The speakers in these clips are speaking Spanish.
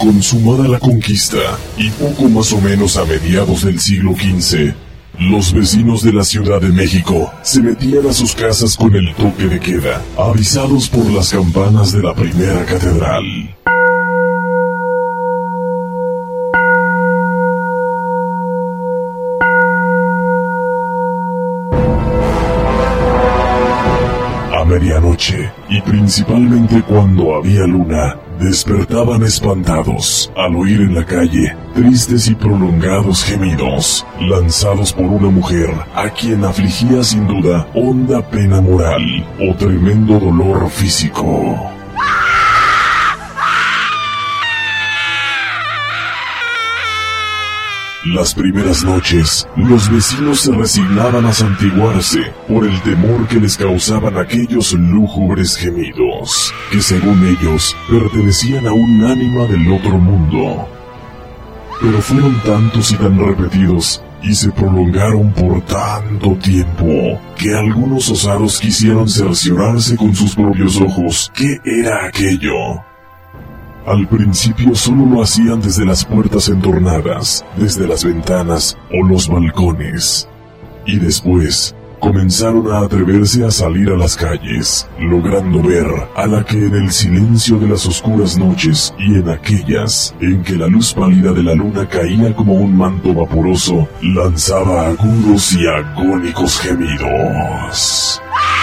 consumada la conquista, y poco más o menos a mediados del siglo XV, los vecinos de la Ciudad de México se metían a sus casas con el toque de queda, avisados por las campanas de la primera catedral. A medianoche, y principalmente cuando había luna, despertaban espantados al oír en la calle tristes y prolongados gemidos, lanzados por una mujer a quien afligía sin duda honda pena moral o tremendo dolor físico. Las primeras noches, los vecinos se resignaban a santiguarse por el temor que les causaban aquellos lúgubres gemidos, que según ellos, pertenecían a un ánima del otro mundo. Pero fueron tantos y tan repetidos, y se prolongaron por tanto tiempo, que algunos osados quisieron cerciorarse con sus propios ojos qué era aquello. Al principio solo lo hacían desde las puertas entornadas, desde las ventanas o los balcones. Y después comenzaron a atreverse a salir a las calles, logrando ver a la que en el silencio de las oscuras noches y en aquellas en que la luz pálida de la luna caía como un manto vaporoso, lanzaba agudos y agónicos gemidos.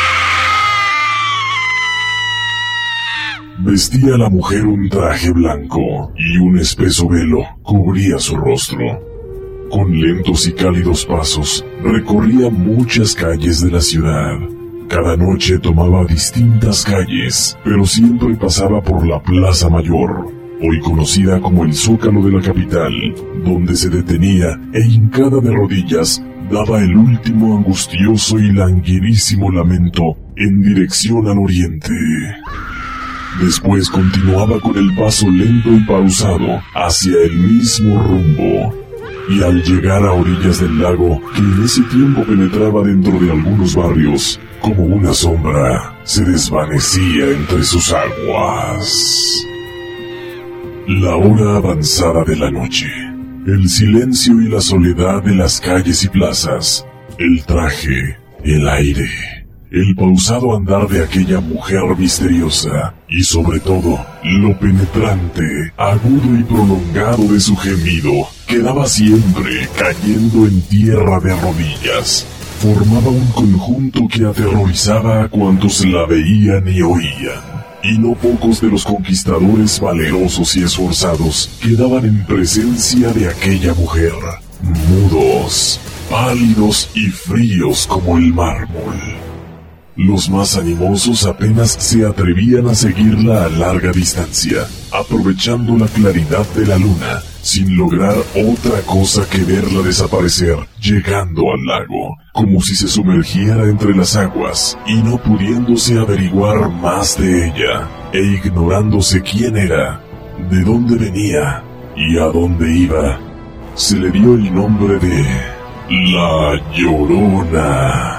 Vestía la mujer un traje blanco y un espeso velo cubría su rostro. Con lentos y cálidos pasos recorría muchas calles de la ciudad. Cada noche tomaba distintas calles, pero siempre pasaba por la Plaza Mayor, hoy conocida como el Zócalo de la capital, donde se detenía e hincada de rodillas daba el último angustioso y languidísimo lamento en dirección al oriente. Después continuaba con el paso lento y pausado hacia el mismo rumbo, y al llegar a orillas del lago, que en ese tiempo penetraba dentro de algunos barrios, como una sombra, se desvanecía entre sus aguas. La hora avanzada de la noche, el silencio y la soledad de las calles y plazas, el traje, el aire, el pausado andar de aquella mujer misteriosa, y sobre todo, lo penetrante, agudo y prolongado de su gemido, quedaba siempre cayendo en tierra de rodillas, formaba un conjunto que aterrorizaba a cuantos la veían y oían, y no pocos de los conquistadores valerosos y esforzados quedaban en presencia de aquella mujer, mudos, pálidos y fríos como el mármol. Los más animosos apenas se atrevían a seguirla a larga distancia, aprovechando la claridad de la luna, sin lograr otra cosa que verla desaparecer, llegando al lago, como si se sumergiera entre las aguas, y no pudiéndose averiguar más de ella, e ignorándose quién era, de dónde venía, y a dónde iba, se le dio el nombre de La Llorona.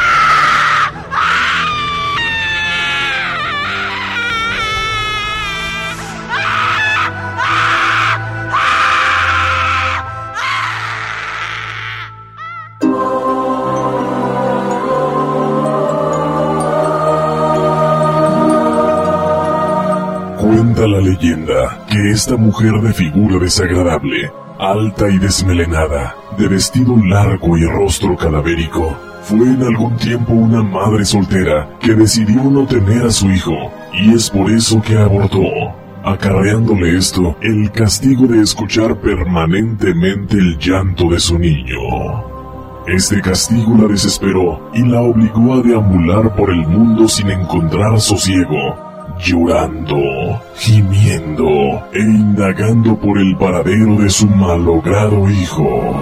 Cuenta la leyenda que esta mujer de figura desagradable, alta y desmelenada, de vestido largo y rostro cadavérico, fue en algún tiempo una madre soltera que decidió no tener a su hijo, y es por eso que abortó, acarreándole esto el castigo de escuchar permanentemente el llanto de su niño. Este castigo la desesperó y la obligó a deambular por el mundo sin encontrar sosiego, llorando, gimiendo e indagando por el paradero de su malogrado hijo.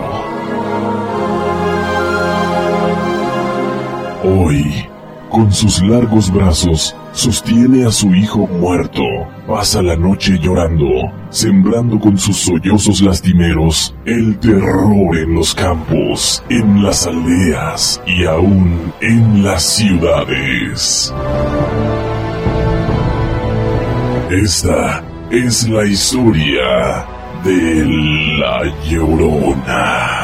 Hoy, con sus largos brazos, sostiene a su hijo muerto, pasa la noche llorando, sembrando con sus sollozos lastimeros el terror en los campos, en las aldeas y aún en las ciudades. Esta es la historia de La Llorona.